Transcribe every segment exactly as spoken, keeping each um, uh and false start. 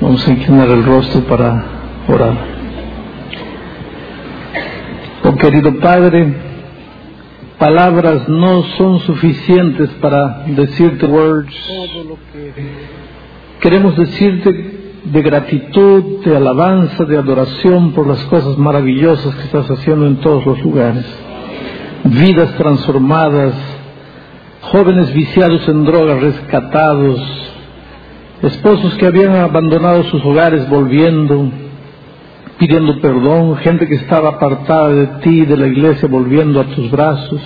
Vamos a inclinar el rostro para orar. Oh querido Padre, palabras no son suficientes para decirte words. Todo lo que queremos decirte de gratitud, de alabanza, de adoración por las cosas maravillosas que estás haciendo en todos los lugares. Vidas transformadas, jóvenes viciados en drogas rescatados, esposos que habían abandonado sus hogares volviendo, pidiendo perdón, gente que estaba apartada de ti, de la iglesia, volviendo a tus brazos,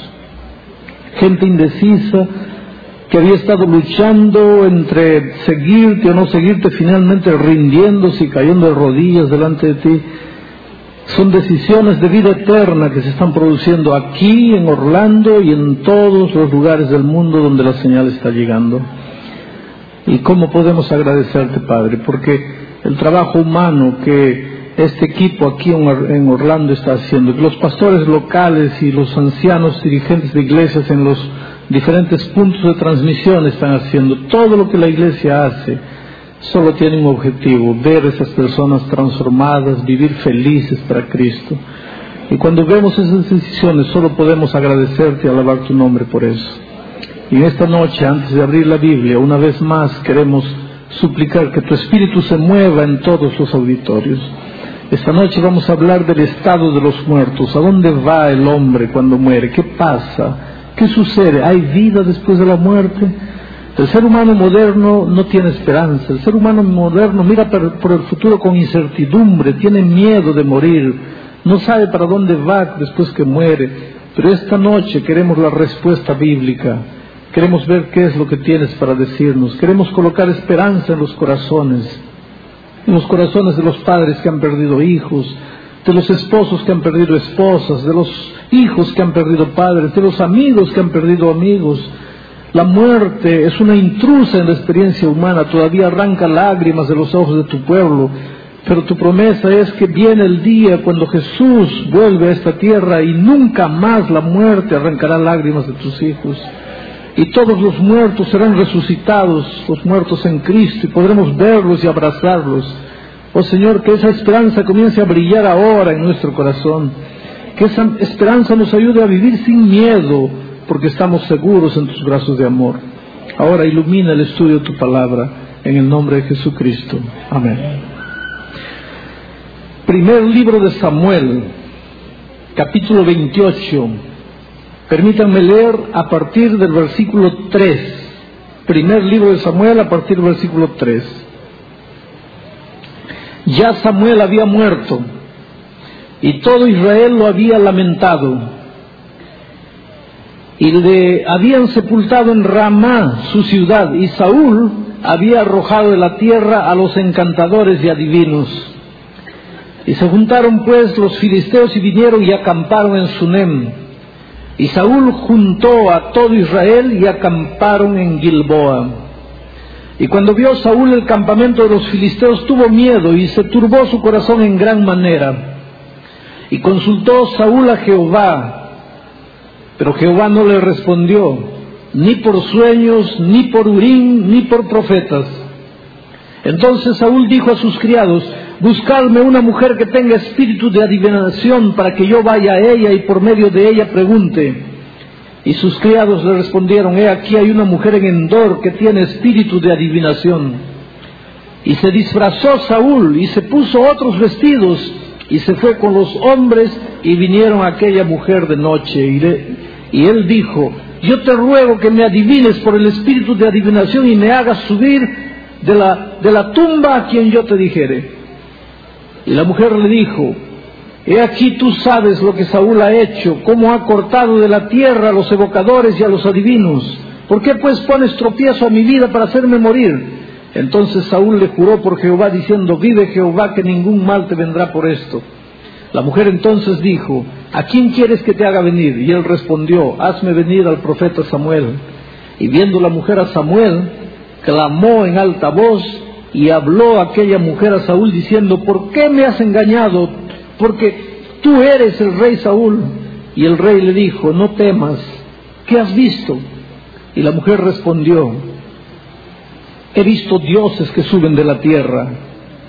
gente indecisa que había estado luchando entre seguirte o no seguirte, finalmente rindiéndose y cayendo de rodillas delante de ti. Son decisiones de vida eterna que se están produciendo aquí en Orlando y en todos los lugares del mundo donde la señal está llegando. ¿Y cómo podemos agradecerte, Padre? Porque el trabajo humano que este equipo aquí en Orlando está haciendo, que los pastores locales y los ancianos dirigentes de iglesias en los diferentes puntos de transmisión están haciendo, todo lo que la iglesia hace, solo tiene un objetivo: ver a esas personas transformadas, vivir felices para Cristo. Y cuando vemos esas decisiones, solo podemos agradecerte y alabar tu nombre por eso. Y esta noche, antes de abrir la Biblia, una vez más queremos suplicar que tu Espíritu se mueva en todos los auditorios. Esta noche vamos a hablar del estado de los muertos. ¿A dónde va el hombre cuando muere? ¿Qué pasa? ¿Qué sucede? ¿Hay vida después de la muerte? El ser humano moderno no tiene esperanza. El ser humano moderno mira por el futuro con incertidumbre, tiene miedo de morir, no sabe para dónde va después que muere. Pero esta noche queremos la respuesta bíblica. Queremos ver qué es lo que tienes para decirnos. Queremos colocar esperanza en los corazones, en los corazones de los padres que han perdido hijos, de los esposos que han perdido esposas, de los hijos que han perdido padres, de los amigos que han perdido amigos. La muerte es una intrusa en la experiencia humana, todavía arranca lágrimas de los ojos de tu pueblo, pero tu promesa es que viene el día cuando Jesús vuelve a esta tierra y nunca más la muerte arrancará lágrimas de tus hijos. Y todos los muertos serán resucitados, los muertos en Cristo, y podremos verlos y abrazarlos. Oh Señor, que esa esperanza comience a brillar ahora en nuestro corazón. Que esa esperanza nos ayude a vivir sin miedo, porque estamos seguros en tus brazos de amor. Ahora ilumina el estudio de tu palabra, en el nombre de Jesucristo. Amén. Primer libro de Samuel, capítulo veintiocho. Permítanme leer a partir del versículo tres. Primer libro de Samuel, a partir del versículo tres. Ya Samuel había muerto, y todo Israel lo había lamentado, y le habían sepultado en Ramá, su ciudad, y Saúl había arrojado de la tierra a los encantadores y adivinos. Y se juntaron pues los filisteos y vinieron y acamparon en Sunem. Y Saúl juntó a todo Israel y acamparon en Gilboa. Y cuando vio Saúl el campamento de los filisteos, tuvo miedo y se turbó su corazón en gran manera. Y consultó Saúl a Jehová, pero Jehová no le respondió, ni por sueños, ni por Urim, ni por profetas. Entonces Saúl dijo a sus criados: buscadme una mujer que tenga espíritu de adivinación, para que yo vaya a ella y por medio de ella pregunte. Y sus criados le respondieron: he aquí hay una mujer en Endor que tiene espíritu de adivinación. Y se disfrazó Saúl y se puso otros vestidos y se fue con los hombres y vinieron a aquella mujer de noche. Y, le, y él dijo: yo te ruego que me adivines por el espíritu de adivinación y me hagas subir de la, de la tumba a quien yo te dijere. Y la mujer le dijo: he aquí tú sabes lo que Saúl ha hecho, cómo ha cortado de la tierra a los evocadores y a los adivinos. ¿Por qué pues pones tropiezo a mi vida para hacerme morir? Entonces Saúl le juró por Jehová, diciendo: vive Jehová, que ningún mal te vendrá por esto. La mujer entonces dijo: ¿a quién quieres que te haga venir? Y él respondió: hazme venir al profeta Samuel. Y viendo la mujer a Samuel, clamó en alta voz, y habló aquella mujer a Saúl diciendo: ¿por qué me has engañado? Porque tú eres el rey Saúl. Y el rey le dijo: no temas, ¿qué has visto? Y la mujer respondió: he visto dioses que suben de la tierra.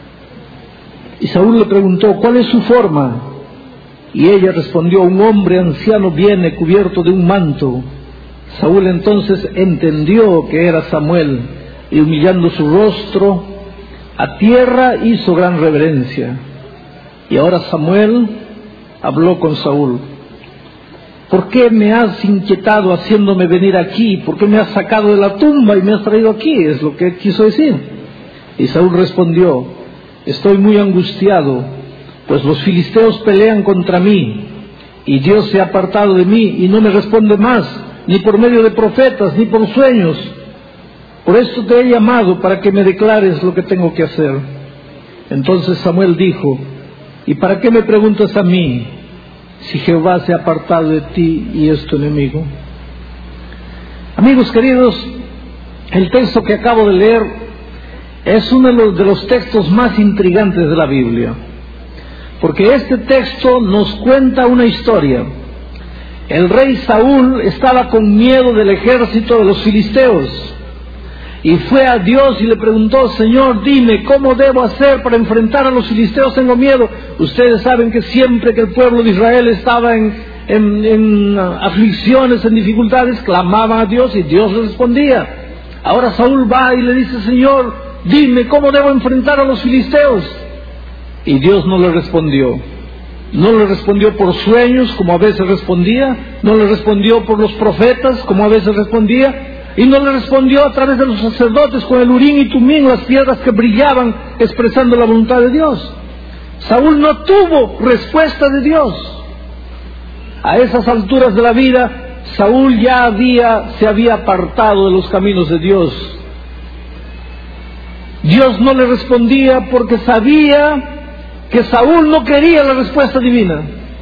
Y Saúl le preguntó: ¿cuál es su forma? Y ella respondió: un hombre anciano viene cubierto de un manto. Saúl entonces entendió que era Samuel, y humillando su rostro a tierra hizo gran reverencia. Y ahora Samuel habló con Saúl: ¿por qué me has inquietado haciéndome venir aquí? ¿Por qué me has sacado de la tumba y me has traído aquí? Es lo que quiso decir. Y Saúl respondió: estoy muy angustiado, pues los filisteos pelean contra mí, y Dios se ha apartado de mí y no me responde más, ni por medio de profetas, ni por sueños. Por esto te he llamado, para que me declares lo que tengo que hacer. Entonces Samuel dijo: ¿y para qué me preguntas a mí, si Jehová se ha apartado de ti y es tu enemigo? Amigos queridos, el texto que acabo de leer es uno de los, de los textos más intrigantes de la Biblia, porque este texto nos cuenta una historia. El rey Saúl estaba con miedo del ejército de los filisteos, y fue a Dios y le preguntó: Señor, dime, ¿cómo debo hacer para enfrentar a los filisteos? Tengo miedo. Ustedes saben que siempre que el pueblo de Israel estaba en, en, en aflicciones, en dificultades, clamaban a Dios y Dios les respondía. Ahora Saúl va y le dice: Señor, dime, ¿cómo debo enfrentar a los filisteos? Y Dios no le respondió. No le respondió por sueños, como a veces respondía. No le respondió por los profetas, como a veces respondía. Y no le respondió a través de los sacerdotes con el Urim y Tumim, las piedras que brillaban expresando la voluntad de Dios. Saúl no tuvo respuesta de Dios. A esas alturas de la vida, Saúl ya había, se había apartado de los caminos de Dios. Dios no le respondía porque sabía que Saúl no quería la respuesta divina.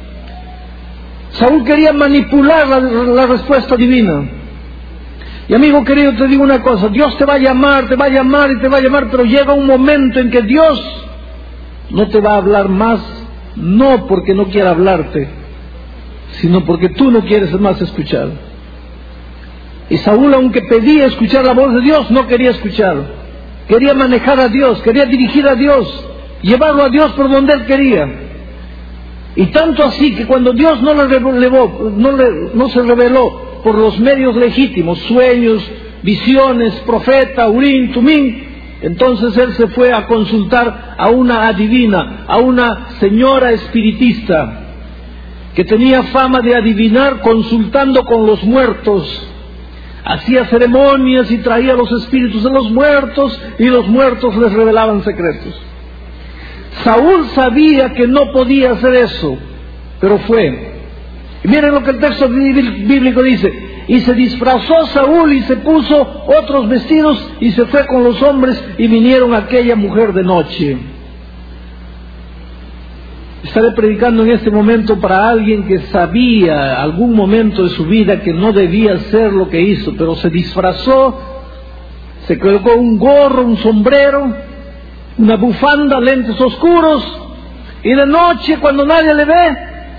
Saúl quería manipular la, la respuesta divina. Y amigo querido, te digo una cosa: Dios te va a llamar, te va a llamar y te va a llamar, pero llega un momento en que Dios no te va a hablar más, no porque no quiera hablarte, sino porque tú no quieres más escuchar. Y Saúl, aunque pedía escuchar la voz de Dios, no quería escuchar. Quería manejar a Dios, quería dirigir a Dios, llevarlo a Dios por donde él quería. Y tanto así que cuando Dios no le reveló, no, le, no se reveló por los medios legítimos, sueños, visiones, profeta, Urim, Tumim, entonces él se fue a consultar a una adivina, a una señora espiritista, que tenía fama de adivinar consultando con los muertos. Hacía ceremonias y traía los espíritus de los muertos, y los muertos les revelaban secretos. Saúl sabía que no podía hacer eso, pero fue. Y miren lo que el texto bíblico dice: y se disfrazó Saúl y se puso otros vestidos y se fue con los hombres y vinieron a aquella mujer de noche. Estaré predicando en este momento para alguien que sabía algún momento de su vida que no debía hacer lo que hizo, pero se disfrazó, se colocó un gorro, un sombrero, una bufanda, lentes oscuros, y de noche, cuando nadie le ve,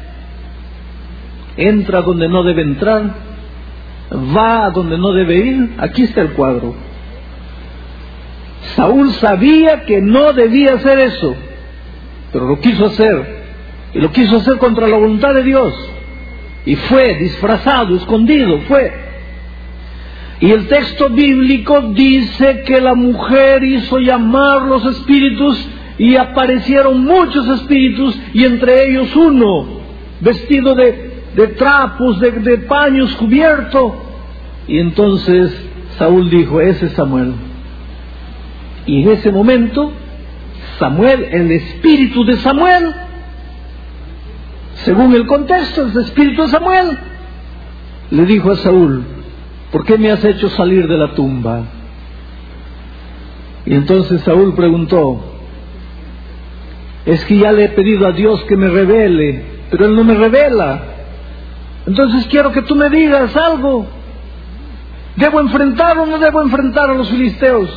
entra donde no debe entrar, va a donde no debe ir. Aquí está el cuadro. Saúl sabía que no debía hacer eso, pero lo quiso hacer, y lo quiso hacer contra la voluntad de Dios, y fue disfrazado, escondido, fue. Y el texto bíblico dice que la mujer hizo llamar los espíritus, y aparecieron muchos espíritus, y entre ellos uno, vestido de, de trapos, de, de paños, cubierto. Y entonces Saúl dijo: ese es Samuel. Y en ese momento, Samuel, el espíritu de Samuel, según el contexto, el espíritu de Samuel, le dijo a Saúl: ¿por qué me has hecho salir de la tumba? Y entonces Saúl preguntó: es que ya le he pedido a Dios que me revele, pero Él no me revela. Entonces quiero que tú me digas algo. ¿Debo enfrentar o no debo enfrentar a los filisteos?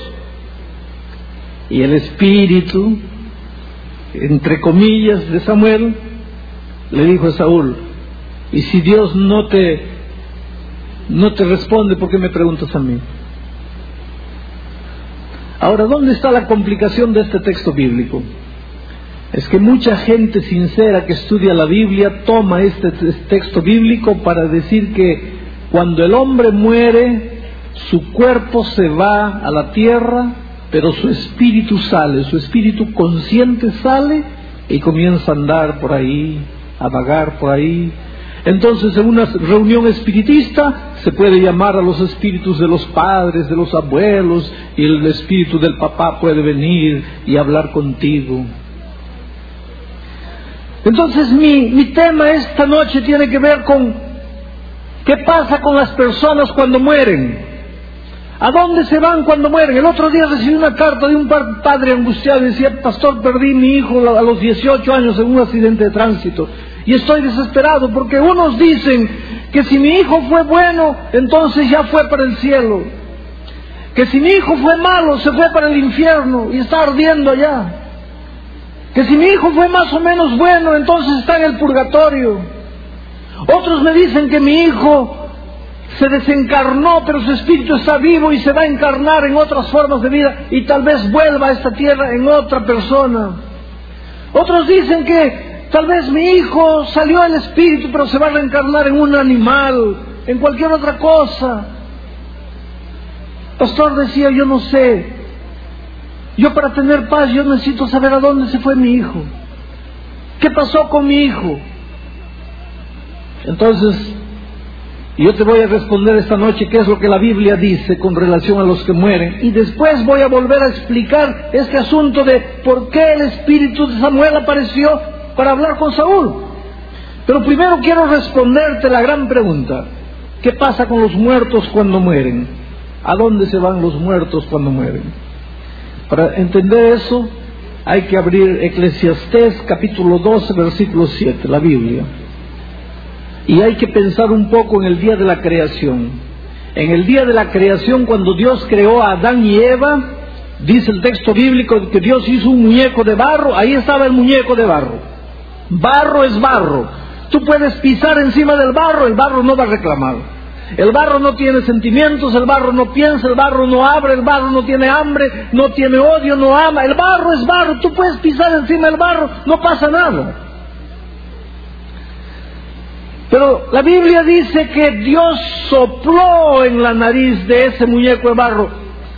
Y el espíritu, entre comillas, de Samuel, le dijo a Saúl: y si Dios no te, no te responde, ¿por qué me preguntas a mí? Ahora, ¿dónde está la complicación de este texto bíblico? es que mucha gente sincera que estudia la Biblia toma este texto bíblico para decir que cuando el hombre muere, su cuerpo se va a la tierra, pero su espíritu sale, su espíritu consciente sale y comienza a andar por ahí, a vagar por ahí. Entonces, en una reunión espiritista se puede llamar a los espíritus de los padres, de los abuelos, y el espíritu del papá puede venir y hablar contigo. Entonces, mi, mi tema esta noche tiene que ver con qué pasa con las personas cuando mueren. ¿A dónde se van cuando mueren? El otro día recibí una carta de un padre angustiado y decía: pastor, perdí mi hijo a los dieciocho años en un accidente de tránsito y estoy desesperado porque unos dicen que si mi hijo fue bueno, entonces ya fue para el cielo, que si mi hijo fue malo, se fue para el infierno y está ardiendo allá, que si mi hijo fue más o menos bueno, entonces está en el purgatorio. Otros me dicen que mi hijo se desencarnó, pero su espíritu está vivo y se va a encarnar en otras formas de vida y tal vez vuelva a esta tierra en otra persona. Otros dicen que tal vez mi hijo salió del espíritu, pero se va a reencarnar en un animal, en cualquier otra cosa. Pastor, decía, yo no sé. Yo, para tener paz, yo necesito saber a dónde se fue mi hijo. ¿Qué pasó con mi hijo? Entonces, yo te voy a responder esta noche qué es lo que la Biblia dice con relación a los que mueren. Y después voy a volver a explicar este asunto de por qué el espíritu de Samuel apareció para hablar con Saúl. Pero primero quiero responderte la gran pregunta: ¿qué pasa con los muertos cuando mueren? ¿A dónde se van los muertos cuando mueren? Para entender eso hay que abrir Eclesiastés capítulo doce versículo siete, la Biblia. Y hay que pensar un poco en el día de la creación. En el día de la creación, cuando Dios creó a Adán y Eva, dice el texto bíblico que Dios hizo un muñeco de barro. Ahí estaba el muñeco de barro. Barro es barro. Tú puedes pisar encima del barro, el barro no va a reclamar. El barro no tiene sentimientos, el barro no piensa, el barro no abre, el barro no tiene hambre, no tiene odio, no ama. El barro es barro. Tú puedes pisar encima del barro, no pasa nada. Pero la Biblia dice que Dios sopló en la nariz de ese muñeco de barro.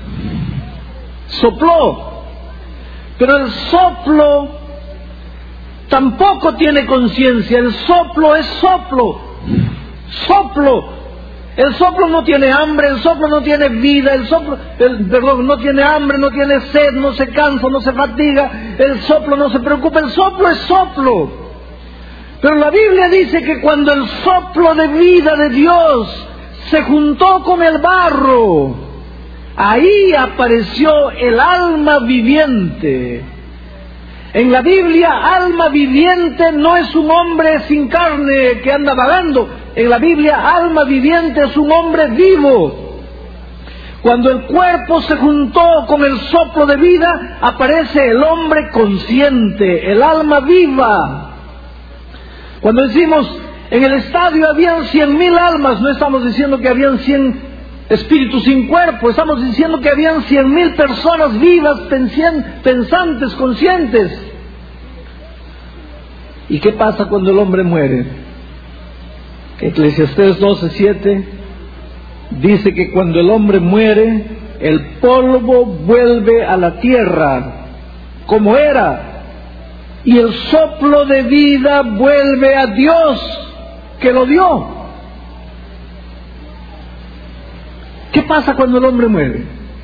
Sopló. Pero el soplo tampoco tiene conciencia. El soplo es soplo. Soplo. El soplo no tiene hambre, el soplo no tiene vida, el soplo, el, perdón, no tiene hambre, no tiene sed, no se cansa, no se fatiga. El soplo no se preocupa. El soplo es soplo. Pero la Biblia dice que cuando el soplo de vida de Dios se juntó con el barro, ahí apareció el alma viviente. En la Biblia, alma viviente no es un hombre sin carne que anda vagando. En la Biblia, alma viviente es un hombre vivo. Cuando el cuerpo se juntó con el soplo de vida, aparece el hombre consciente, el alma viva. Cuando decimos en el estadio habían cien mil almas, no estamos diciendo que habían cien espíritus sin cuerpo, estamos diciendo que habían cien mil personas vivas, pensantes, conscientes. ¿Y qué pasa cuando el hombre muere? Eclesiastés doce siete dice que cuando el hombre muere, el polvo vuelve a la tierra como era, y el soplo de vida vuelve a Dios que lo dio. ¿Qué pasa cuando el hombre muere?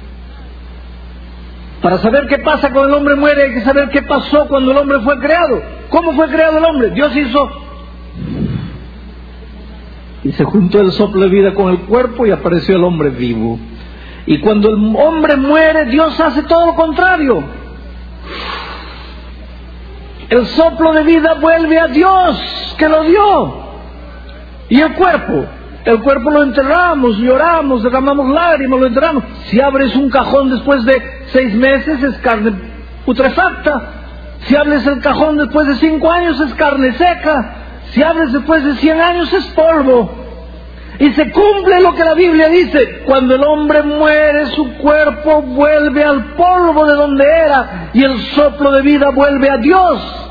Para saber qué pasa cuando el hombre muere hay que saber qué pasó cuando el hombre fue creado. ¿Cómo fue creado el hombre? Dios hizo y se juntó el soplo de vida con el cuerpo y apareció el hombre vivo. Y cuando el hombre muere, Dios hace todo lo contrario. El soplo de vida vuelve a Dios que lo dio. Y el cuerpo, el cuerpo lo enterramos, lloramos, derramamos lágrimas, lo enterramos. Si abres un cajón después de seis meses es carne putrefacta. Si abres el cajón después de cinco años es carne seca. Si abres después de cien años es polvo. Y se cumple lo que la Biblia dice: cuando el hombre muere, su cuerpo vuelve al polvo de donde era, y el soplo de vida vuelve a Dios.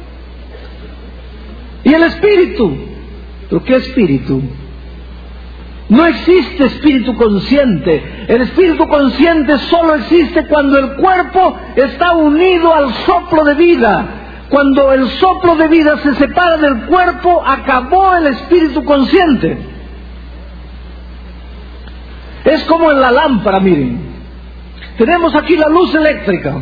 Y el espíritu, ¿pero qué espíritu? No existe espíritu consciente. El espíritu consciente solo existe cuando el cuerpo está unido al soplo de vida. Cuando el soplo de vida se separa del cuerpo, acabó el espíritu consciente. Es como en la lámpara, miren. Tenemos aquí la luz eléctrica.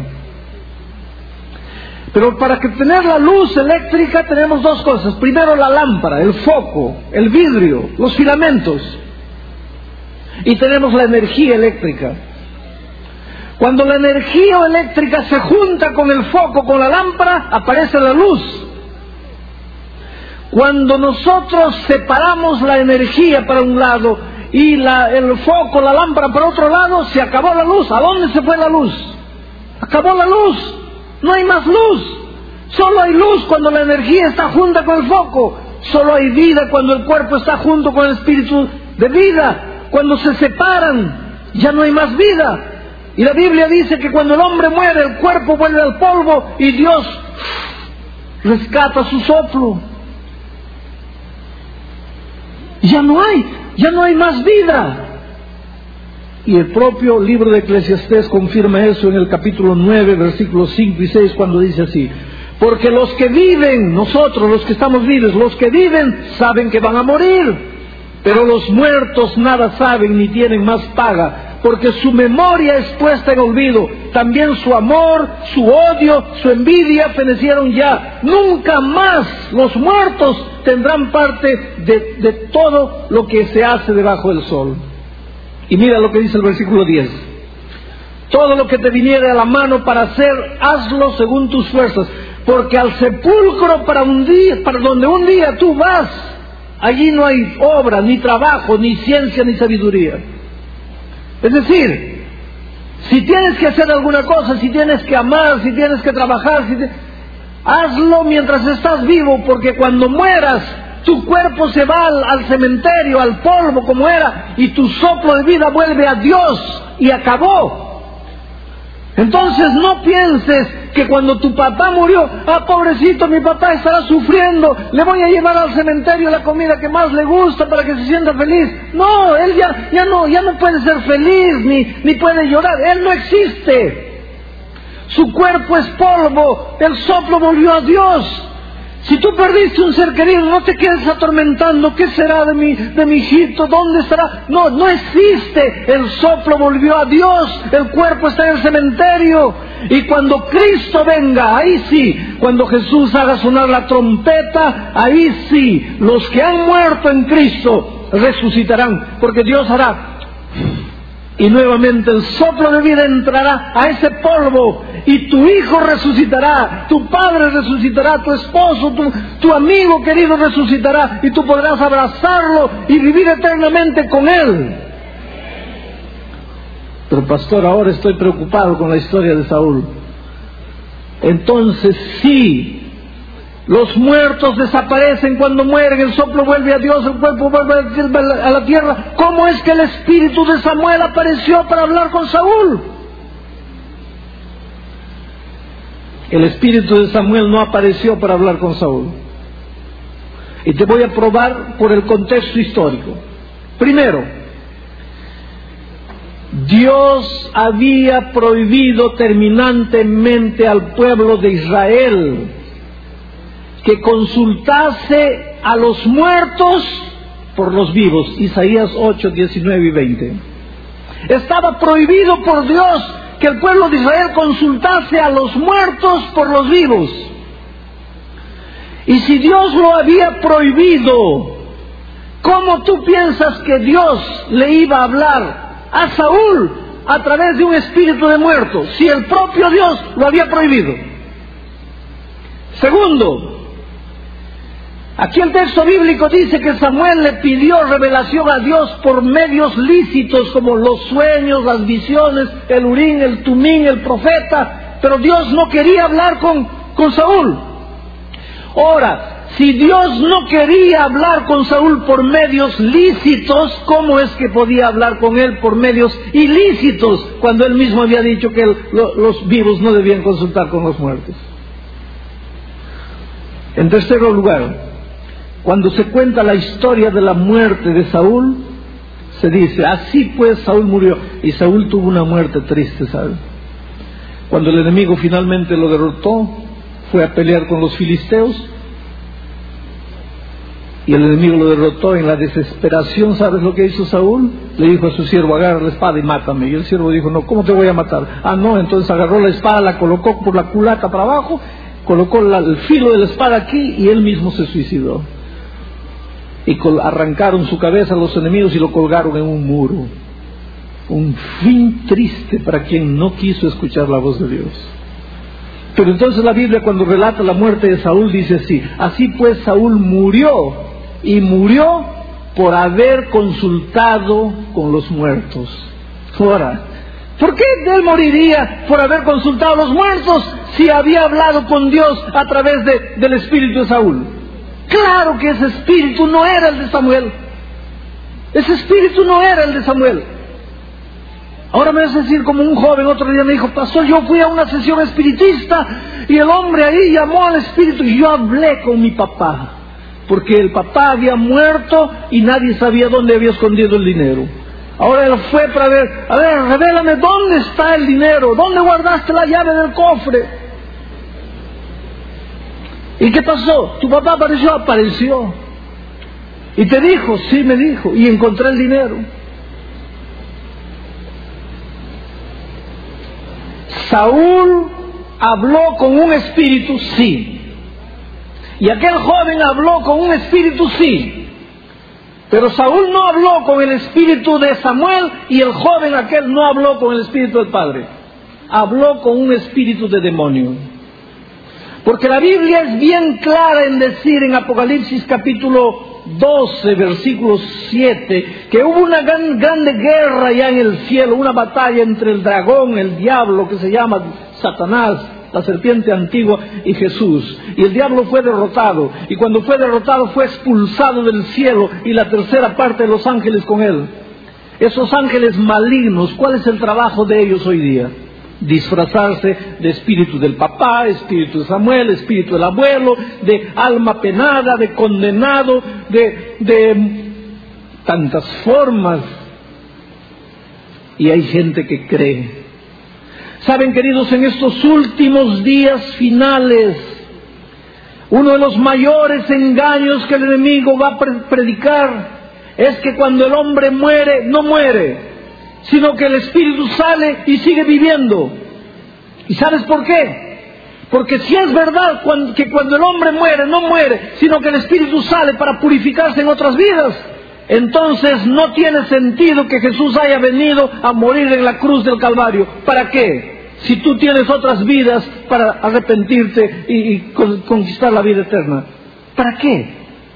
Pero para que tener la luz eléctrica tenemos dos cosas. Primero la lámpara, el foco, el vidrio, los filamentos. Y tenemos la energía eléctrica. Cuando la energía eléctrica se junta con el foco, con la lámpara, aparece la luz. Cuando nosotros separamos la energía para un lado y la, el foco, la lámpara para otro lado, se acabó la luz. ¿A dónde se fue la luz? Acabó la luz. No hay más luz. Solo hay luz cuando la energía está junta con el foco. Solo hay vida cuando el cuerpo está junto con el espíritu de vida. Cuando se separan, ya no hay más vida. Y la Biblia dice que cuando el hombre muere, el cuerpo vuelve al polvo y Dios rescata su soplo. Ya no hay, ya no hay más vida. Y el propio libro de Eclesiastés confirma eso en el capítulo nueve, versículos cinco y seis, cuando dice así: porque los que viven, nosotros los que estamos vivos, los que viven saben que van a morir, pero los muertos nada saben ni tienen más paga, porque su memoria es puesta en olvido. También su amor, su odio, su envidia fenecieron ya. Nunca más los muertos tendrán parte de, de todo lo que se hace debajo del sol. Y mira lo que dice el versículo diez: todo lo que te viniere a la mano para hacer, hazlo según tus fuerzas, porque al sepulcro para un día, para donde un día tú vas, allí no hay obra, ni trabajo, ni ciencia, ni sabiduría. Es decir, si tienes que hacer alguna cosa, si tienes que amar, si tienes que trabajar, si te... hazlo mientras estás vivo, porque cuando mueras, tu cuerpo se va al, al cementerio, al polvo como era, y tu soplo de vida vuelve a Dios, y acabó. Entonces no pienses que cuando tu papá murió, ah, pobrecito, mi papá estará sufriendo, le voy a llevar al cementerio la comida que más le gusta para que se sienta feliz. No, él ya, ya no, ya no puede ser feliz, ni, ni puede llorar, él no existe. Su cuerpo es polvo, el soplo volvió a Dios. Si tú perdiste un ser querido, no te quedes atormentando. ¿Qué será de mi, de mi hijito? ¿Dónde estará? No, no existe. El soplo volvió a Dios. El cuerpo está en el cementerio. Y cuando Cristo venga, ahí sí, cuando Jesús haga sonar la trompeta, ahí sí, los que han muerto en Cristo resucitarán. Porque Dios hará... y nuevamente el soplo de vida entrará a ese polvo, y tu hijo resucitará, tu padre resucitará, tu esposo, tu, tu amigo querido resucitará, y tú podrás abrazarlo y vivir eternamente con él. Pero pastor, ahora estoy preocupado con la historia de Saúl. Entonces sí, los muertos desaparecen cuando mueren, el soplo vuelve a Dios, el cuerpo vuelve a la tierra. ¿Cómo es que el espíritu de Samuel apareció para hablar con Saúl? El espíritu de Samuel no apareció para hablar con Saúl. Y te voy a probar por el contexto histórico. Primero, Dios había prohibido terminantemente al pueblo de Israel que consultase a los muertos por los vivos. Isaías ocho, diecinueve y veinte. Estaba prohibido por Dios que el pueblo de Israel consultase a los muertos por los vivos. Y si Dios lo había prohibido, ¿cómo tú piensas que Dios le iba a hablar a Saúl a través de un espíritu de muerto, si el propio Dios lo había prohibido? Segundo, aquí el texto bíblico dice que Samuel le pidió revelación a Dios por medios lícitos, como los sueños, las visiones, el Urín, el Tumín, el profeta, pero Dios no quería hablar con, con Saúl. Ahora, Si Dios no quería hablar con Saúl por medios lícitos, ¿cómo es que podía hablar con él por medios ilícitos cuando él mismo había dicho que el, lo, los vivos no debían consultar con los muertos? En tercer lugar, cuando se cuenta la historia de la muerte de Saúl, se dice, así pues Saúl murió. Y Saúl tuvo una muerte triste, ¿sabe? Cuando el enemigo finalmente lo derrotó, fue a pelear con los filisteos, y el enemigo lo derrotó en la desesperación. ¿Sabes lo que hizo Saúl? Le dijo a su siervo, agarra la espada y mátame. Y el siervo dijo, no, ¿cómo te voy a matar? Ah, no, entonces agarró la espada, la colocó por la culata para abajo, colocó la, el filo de la espada aquí, y él mismo se suicidó. Y arrancaron su cabeza a los enemigos y lo colgaron en un muro. Un fin triste para quien no quiso escuchar la voz de Dios. Pero entonces la Biblia, cuando relata la muerte de Saúl, dice así: así pues Saúl murió, y murió por haber consultado con los muertos. Ahora, ¿por qué él moriría por haber consultado a los muertos si había hablado con Dios a través de, del espíritu de Saúl? Claro que ese espíritu no era el de Samuel. Ese espíritu no era el de Samuel. Ahora me vas a decir, como un joven otro día me dijo, pastor, yo fui a una sesión espiritista y el hombre ahí llamó al espíritu y yo hablé con mi papá, porque el papá había muerto y nadie sabía dónde había escondido el dinero. Ahora él fue para ver, a ver, revélame dónde está el dinero, dónde guardaste la llave del cofre. ¿Y qué pasó? ¿Tu papá apareció? Apareció. ¿Y te dijo? Sí, me dijo, y encontré el dinero. Saúl habló con un espíritu, sí. Y aquel joven habló con un espíritu, sí. Pero Saúl no habló con el espíritu de Samuel y el joven aquel no habló con el espíritu del padre. Habló con un espíritu de demonio. Porque la Biblia es bien clara en decir en Apocalipsis capítulo doce, versículo siete, que hubo una gran, grande guerra ya en el cielo, una batalla entre el dragón, el diablo, que se llama Satanás, la serpiente antigua, y Jesús. Y el diablo fue derrotado, y cuando fue derrotado fue expulsado del cielo, y la tercera parte de los ángeles con él. Esos ángeles malignos, ¿cuál es el trabajo de ellos hoy día? Disfrazarse de espíritu del papá, espíritu de Samuel, espíritu del abuelo, de alma penada, de condenado, de, de tantas formas. Y hay gente que cree. Saben, queridos, en estos últimos días finales, uno de los mayores engaños que el enemigo va a predicar es que cuando el hombre muere, no muere, sino que el espíritu sale y sigue viviendo. ¿Y sabes por qué? Porque si es verdad que cuando el hombre muere, no muere, sino que el espíritu sale para purificarse en otras vidas, entonces no tiene sentido que Jesús haya venido a morir en la cruz del Calvario. ¿Para qué? Si tú tienes otras vidas para arrepentirte y, y conquistar la vida eterna. ¿Para qué?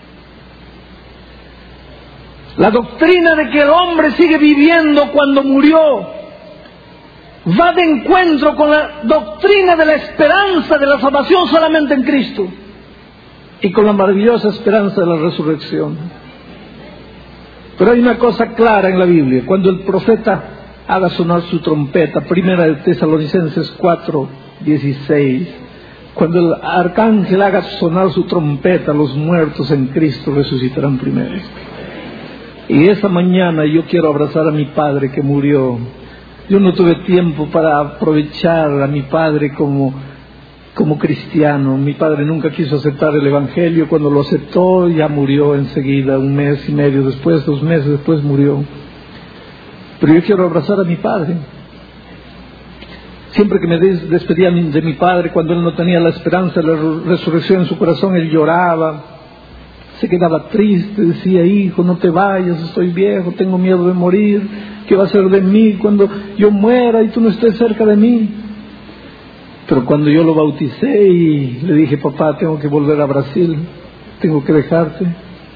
La doctrina de que el hombre sigue viviendo cuando murió va de encuentro con la doctrina de la esperanza de la salvación solamente en Cristo y con la maravillosa esperanza de la resurrección. Pero hay una cosa clara en la Biblia: cuando el profeta haga sonar su trompeta, primera de Tesalonicenses cuatro dieciséis, cuando el arcángel haga sonar su trompeta, los muertos en Cristo resucitarán primero. Y esa mañana yo quiero abrazar a mi padre que murió. Yo no tuve tiempo para aprovechar a mi padre como, como cristiano. Mi padre nunca quiso aceptar el evangelio. Cuando lo aceptó ya murió enseguida, un mes y medio después, dos meses después murió. Pero yo quiero abrazar a mi padre. Siempre que me despedía de mi padre, cuando él no tenía la esperanza de la resurrección en su corazón, él lloraba. Se quedaba triste, decía: hijo, no te vayas, estoy viejo, tengo miedo de morir, ¿qué va a ser de mí cuando yo muera y tú no estés cerca de mí? Pero cuando yo lo bauticé y le dije: papá, tengo que volver a Brasil, tengo que dejarte,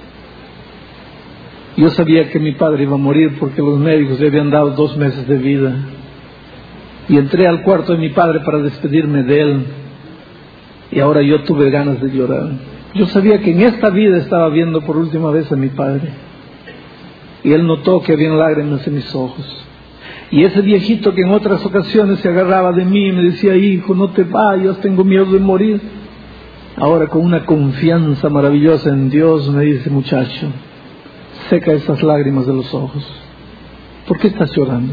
yo sabía que mi padre iba a morir porque los médicos le habían dado dos meses de vida. Y entré al cuarto de mi padre para despedirme de él, y ahora yo tuve ganas de llorar. Yo sabía que en esta vida estaba viendo por última vez a mi padre. Y él notó que había lágrimas en mis ojos. Y ese viejito que en otras ocasiones se agarraba de mí y me decía, hijo, no te vayas, tengo miedo de morir. Ahora con una confianza maravillosa en Dios me dice, muchacho, seca esas lágrimas de los ojos. ¿Por qué estás llorando?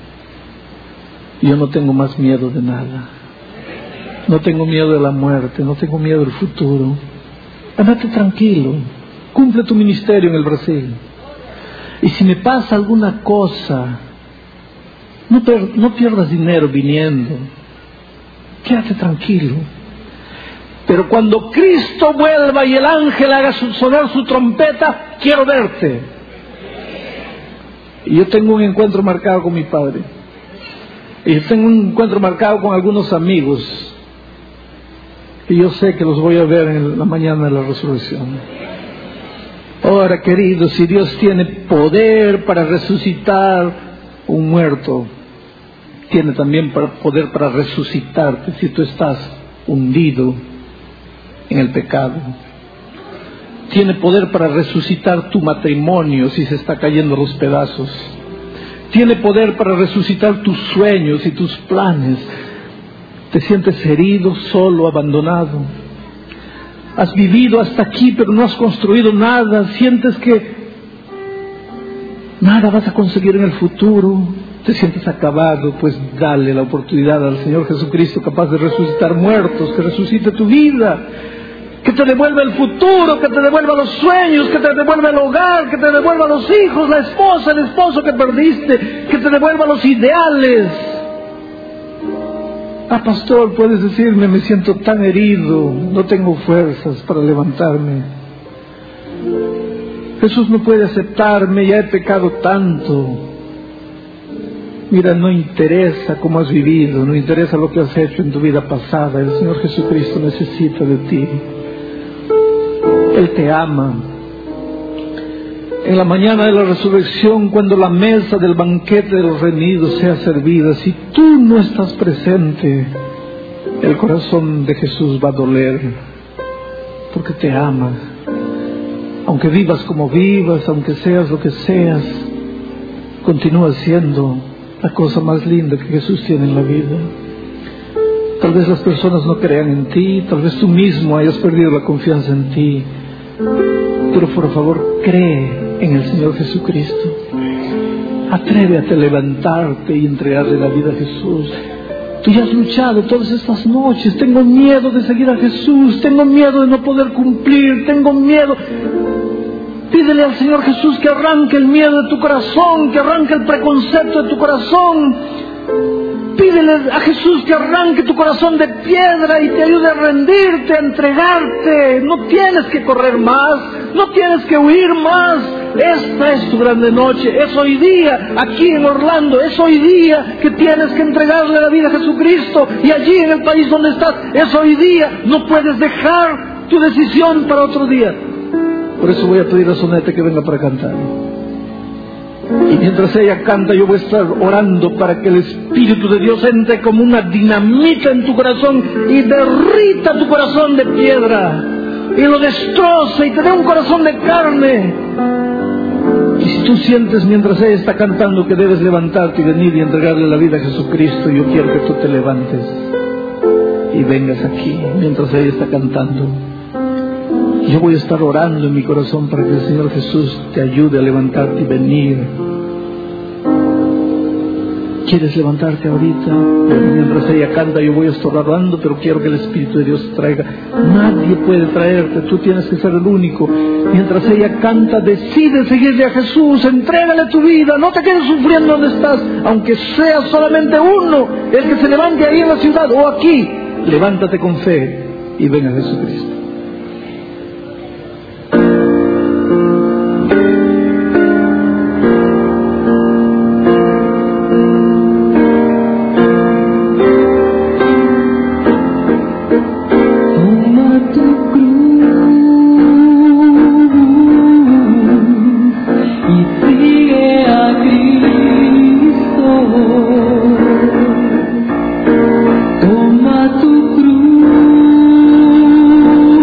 Yo no tengo más miedo de nada. No tengo miedo de la muerte, no tengo miedo del futuro. Andate tranquilo, cumple tu ministerio en el Brasil. Y si me pasa alguna cosa, no, per- no pierdas dinero viniendo. Quédate tranquilo. Pero cuando Cristo vuelva y el ángel haga sonar su trompeta, quiero verte. Y yo tengo un encuentro marcado con mi padre. Y yo tengo un encuentro marcado con algunos amigos. Y yo sé que los voy a ver en la mañana de la resurrección. Ahora, queridos, si Dios tiene poder para resucitar un muerto, tiene también poder para resucitarte si tú estás hundido en el pecado. Tiene poder para resucitar tu matrimonio si se está cayendo a los pedazos. Tiene poder para resucitar tus sueños y tus planes. Te sientes herido, solo, abandonado. Has vivido hasta aquí, pero no has construido nada. Sientes que nada vas a conseguir en el futuro. Te sientes acabado, pues dale la oportunidad al Señor Jesucristo, capaz de resucitar muertos, que resucite tu vida, que te devuelva el futuro, que te devuelva los sueños, que te devuelva el hogar, que te devuelva los hijos, la esposa, el esposo que perdiste, que te devuelva los ideales. Ah, pastor, puedes decirme, me siento tan herido, no tengo fuerzas para levantarme. Jesús no puede aceptarme, ya he pecado tanto. Mira, no interesa cómo has vivido, no interesa lo que has hecho en tu vida pasada. El Señor Jesucristo necesita de ti. Él te ama. En la mañana de la resurrección, cuando la mesa del banquete de los redimidos sea servida, si tú no estás presente, el corazón de Jesús va a doler, porque te ama. Aunque vivas como vivas, aunque seas lo que seas, continúa siendo la cosa más linda que Jesús tiene en la vida. Tal vez las personas no crean en ti, tal vez tú mismo hayas perdido la confianza en ti, pero por favor cree en el Señor Jesucristo. Atrévete a levantarte y entregarle la vida a Jesús. Tú ya has luchado todas estas noches. Tengo miedo de seguir a Jesús, tengo miedo de no poder cumplir, tengo miedo. Pídele al Señor Jesús que arranque el miedo de tu corazón, que arranque el preconcepto de tu corazón. Pídele a Jesús que arranque tu corazón de piedra y te ayude a rendirte, a entregarte. No tienes que correr más, no tienes que huir más. Esta es tu grande noche, es hoy día, aquí en Orlando, es hoy día que tienes que entregarle la vida a Jesucristo. Y allí en el país donde estás, es hoy día, no puedes dejar tu decisión para otro día. Por eso voy a pedir a Sonete que venga para cantar. Y mientras ella canta, yo voy a estar orando para que el Espíritu de Dios entre como una dinamita en tu corazón y derrita tu corazón de piedra y lo destroce y te dé un corazón de carne. Y si tú sientes mientras ella está cantando que debes levantarte y venir y entregarle la vida a Jesucristo, yo quiero que tú te levantes y vengas aquí mientras ella está cantando. Yo voy a estar orando en mi corazón para que el Señor Jesús te ayude a levantarte y venir. ¿Quieres levantarte ahorita? Bueno, mientras ella canta yo voy a estar orando, pero quiero que el Espíritu de Dios traiga. Nadie puede traerte, tú tienes que ser el único. Mientras ella canta, decide seguirle a Jesús, entrégale tu vida, no te quedes sufriendo donde estás, aunque sea solamente uno el que se levante ahí en la ciudad o aquí. Levántate con fe y ven a Jesucristo. Toma tu cruz.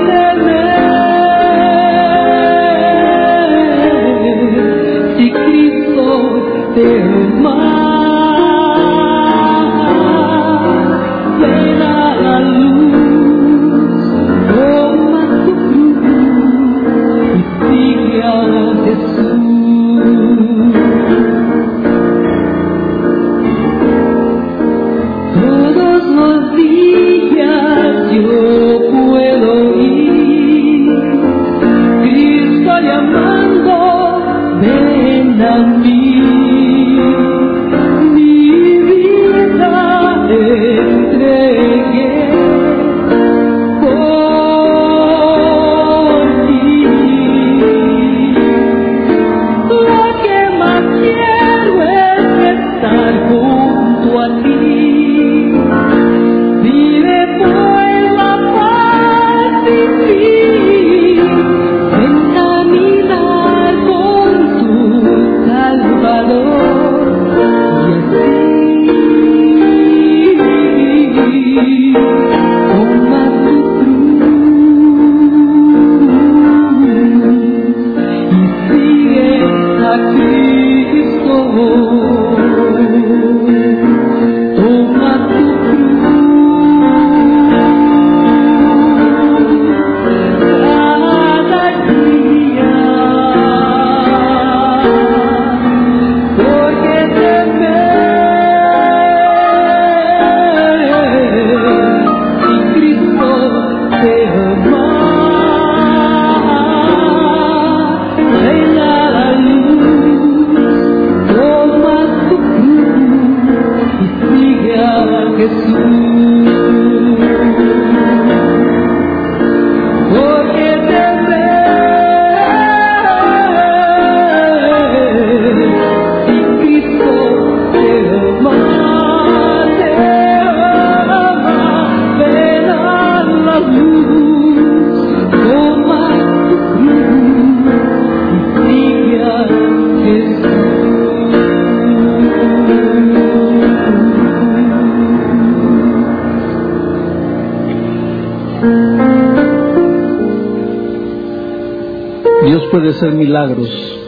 Dios puede hacer milagros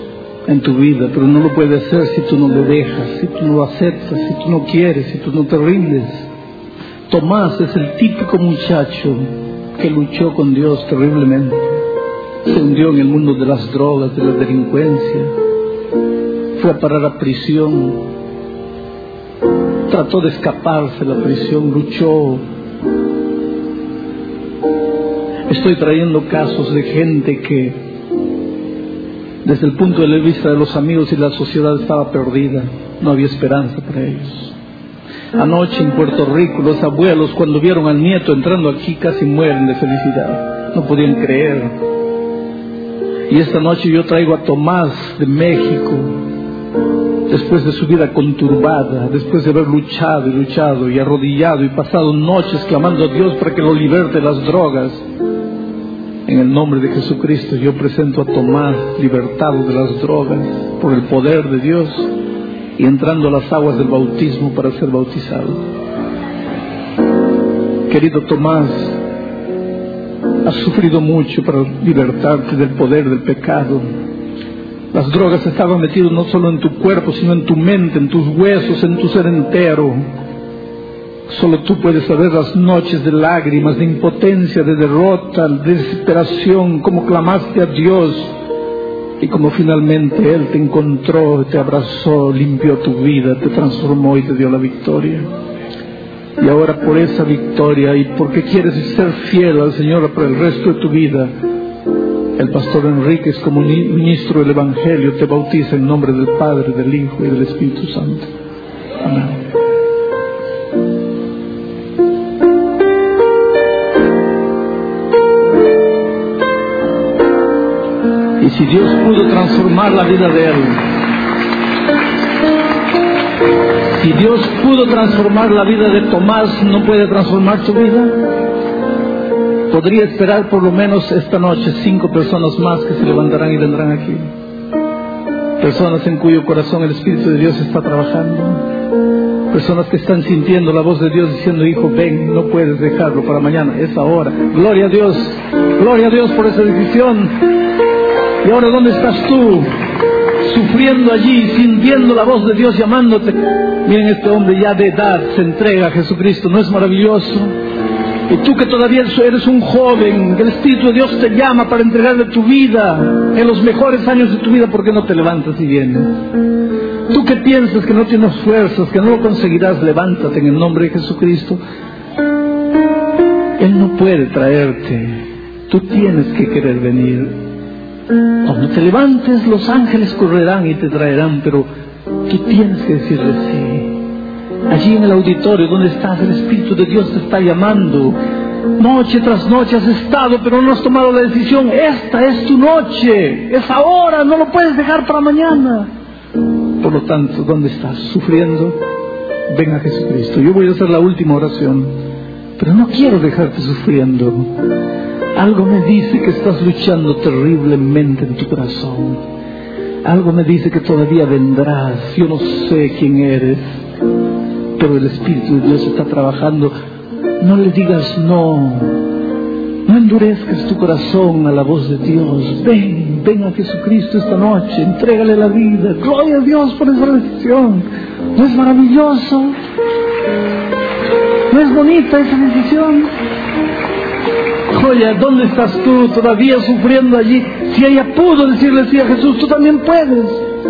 en tu vida, pero no lo puede hacer si tú no le dejas, si tú no lo aceptas, si tú no quieres, si tú no te rindes. Tomás es el típico muchacho que luchó con Dios terriblemente. Se hundió en el mundo de las drogas, de la delincuencia. Fue a parar a prisión. Trató de escaparse de la prisión, luchó. Estoy trayendo casos de gente que desde el punto de vista de los amigos y la sociedad estaba perdida, no había esperanza para ellos. Anoche en Puerto Rico, los abuelos cuando vieron al nieto entrando aquí casi mueren de felicidad, no podían creer. Y esta noche yo traigo a Tomás de México, después de su vida conturbada, después de haber luchado y luchado y arrodillado y pasado noches clamando a Dios para que lo liberte de las drogas. En el nombre de Jesucristo yo presento a Tomás libertado de las drogas por el poder de Dios y entrando a las aguas del bautismo para ser bautizado. Querido Tomás, has sufrido mucho para libertarte del poder del pecado. Las drogas estaban metidas no solo en tu cuerpo, sino en tu mente, en tus huesos, en tu ser entero. Solo tú puedes saber las noches de lágrimas, de impotencia, de derrota, de desesperación, cómo clamaste a Dios y cómo finalmente Él te encontró, te abrazó, limpió tu vida, te transformó y te dio la victoria. Y ahora por esa victoria y porque quieres ser fiel al Señor para el resto de tu vida, el pastor Enríquez, como ministro del Evangelio, te bautiza en nombre del Padre, del Hijo y del Espíritu Santo. Amén. Y si Dios pudo transformar la vida de él, si Dios pudo transformar la vida de Tomás, ¿no puede transformar tu vida? Podría esperar por lo menos esta noche cinco personas más que se levantarán y vendrán aquí. Personas en cuyo corazón el Espíritu de Dios está trabajando. Personas que están sintiendo la voz de Dios diciendo, hijo, ven, no puedes dejarlo para mañana, es ahora. Gloria a Dios, gloria a Dios por esa decisión. Y ahora, ¿dónde estás tú? Sufriendo allí, sintiendo la voz de Dios llamándote. Miren, este hombre ya de edad se entrega a Jesucristo, ¿no es maravilloso? Y tú que todavía eres un joven, el Espíritu de Dios te llama para entregarle tu vida en los mejores años de tu vida. ¿Por qué no te levantas y vienes? Tú que piensas que no tienes fuerzas, que no lo conseguirás, levántate en el nombre de Jesucristo. Él no puede traerte, tú tienes que querer venir. Cuando te levantes, los ángeles correrán y te traerán, pero tú tienes que decirle sí. Allí en el auditorio donde estás, el Espíritu de Dios te está llamando. Noche tras noche has estado, pero no has tomado la decisión. Esta es tu noche, es ahora, no lo puedes dejar para mañana. Por lo tanto, ¿dónde estás? ¿Sufriendo? Ven a Jesucristo. Yo voy a hacer la última oración, pero no quiero dejarte sufriendo. Algo me dice que estás luchando terriblemente en tu corazón. Algo me dice que todavía vendrás. Yo no sé quién eres, pero el Espíritu de Dios está trabajando. No le digas no. No endurezcas tu corazón a la voz de Dios. Ven, ven a Jesucristo esta noche. Entrégale la vida. Gloria a Dios por esa decisión. ¿No es maravilloso? ¿No es bonita esa decisión? Oye, ¿dónde estás tú todavía sufriendo allí? Si ella pudo decirle sí a Jesús, tú también puedes.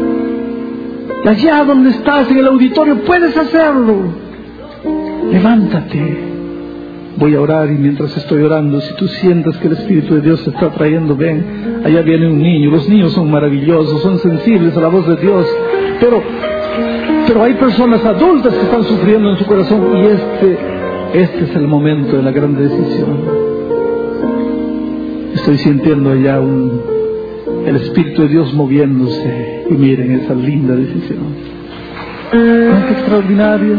Allá donde estás en el auditorio puedes hacerlo. Levántate. Voy a orar, y mientras estoy orando, si tú sientes que el Espíritu de Dios te está trayendo, ven. Allá viene un niño. Los niños son maravillosos, son sensibles a la voz de Dios, pero pero hay personas adultas que están sufriendo en su corazón, y este este es el momento de la gran decisión. Estoy sintiendo allá un, el Espíritu de Dios moviéndose, y miren esa linda decisión. ¿No? ¡Qué extraordinario!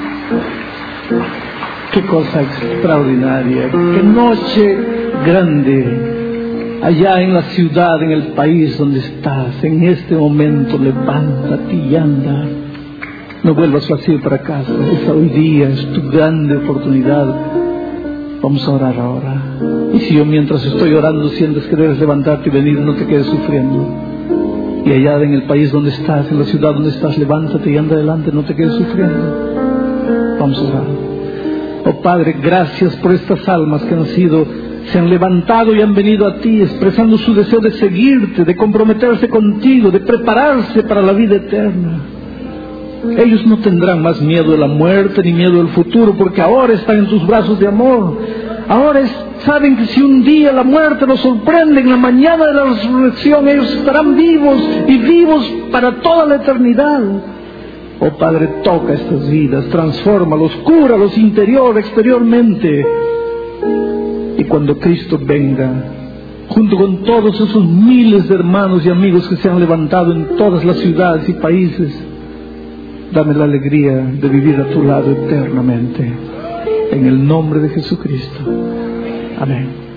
¡Qué cosa extraordinaria! ¡Qué noche grande! Allá en la ciudad, en el país donde estás, en este momento, levántate y anda. No vuelvas vacío para casa. Es hoy día, es tu grande oportunidad. Vamos a orar ahora. Y si yo mientras estoy orando sientes que debes levantarte y venir, no te quedes sufriendo. Y allá en el país donde estás, en la ciudad donde estás, levántate y anda adelante, no te quedes sufriendo. Vamos a orar. Oh Padre, gracias por estas almas que han sido, se han levantado y han venido a ti expresando su deseo de seguirte, de comprometerse contigo, de prepararse para la vida eterna. Ellos no tendrán más miedo de la muerte ni miedo del futuro, porque ahora están en tus brazos de amor. Ahora es, saben que si un día la muerte los sorprende, en la mañana de la resurrección ellos estarán vivos y vivos para toda la eternidad. Oh Padre, toca estas vidas, transfórmalos, cúralos interior, exteriormente. Y cuando Cristo venga, junto con todos esos miles de hermanos y amigos que se han levantado en todas las ciudades y países, dame la alegría de vivir a tu lado eternamente. En el nombre de Jesucristo. Amén.